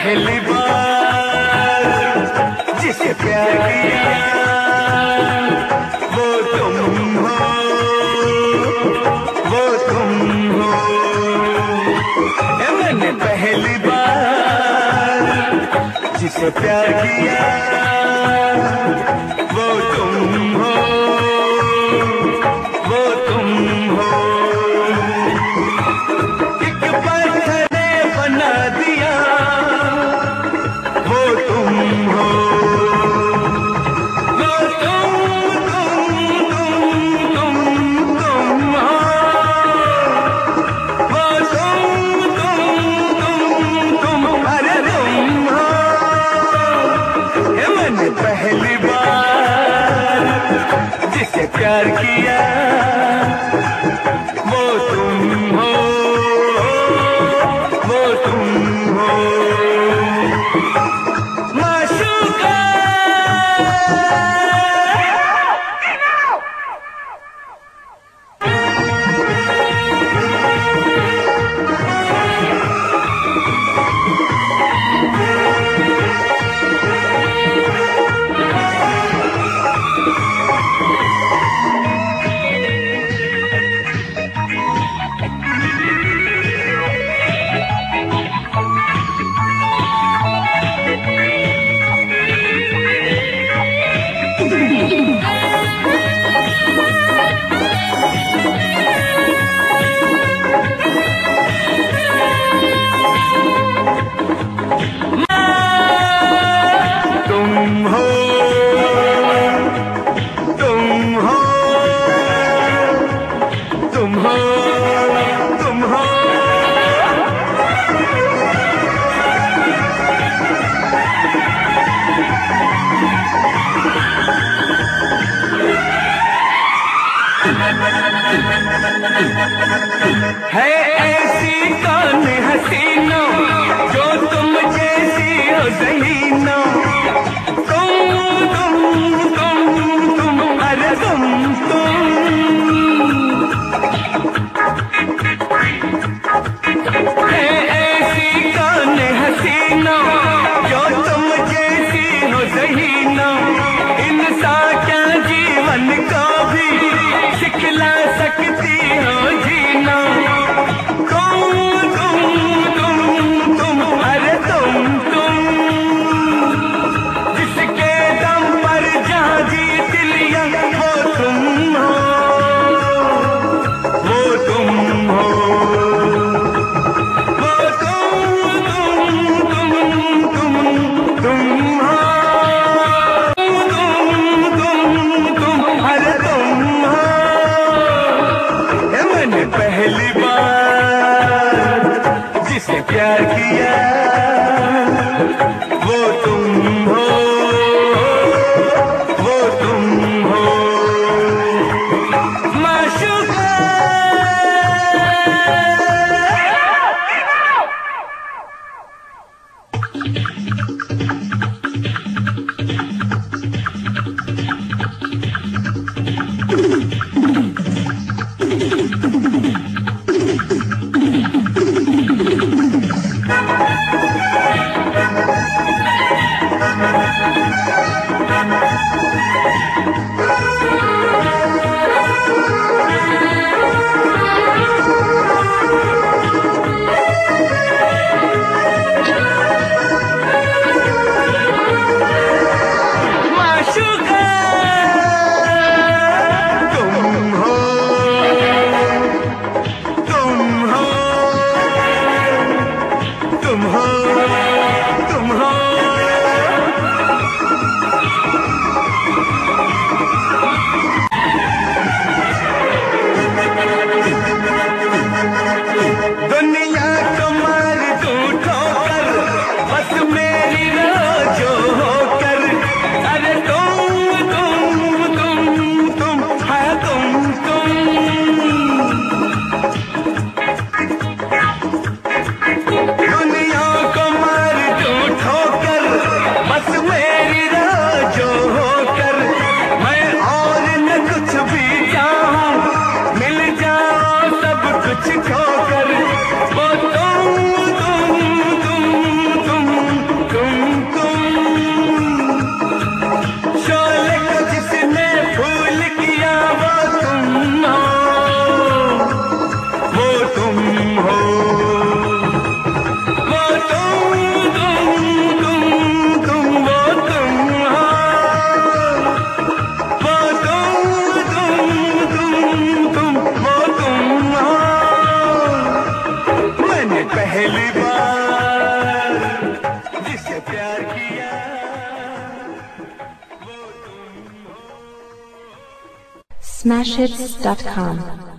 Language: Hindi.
पहली बार जिसे प्यार किया वो तुम हो, वो तुम हो। मैंने पहली बार जिसे प्यार किया वो तुम हो, वो तुम हो। एक पत्थर ने बना दिया वो तुम हो, वो तुम हो, वो तुम अरे तुम हो। मैंने पहली बार जिसे प्यार किया वो तुम हो, वो तुम हो। माशूका तुम हो, तुम हो, तुम हो, तुम हो। है ऐसी कौन हसीनो जो तुम जैसी हो ज़हीनो। तुम अरे तुम है ऐसी कौन हसीनो जो तुम जैसी हो ज़हीनो। इंसान क्या जीवन को भी सिखला सकती हो जीना। तुम अरे तुम जिसके दम पर जहाँ जीत लिया वो तुम हो, वो तुम हो, वो तुम हो, अरे तुम हो। मैंने पहली बार जिसे प्यार किया वो तुम हो, वो तुम हो। माशूका smashhits.com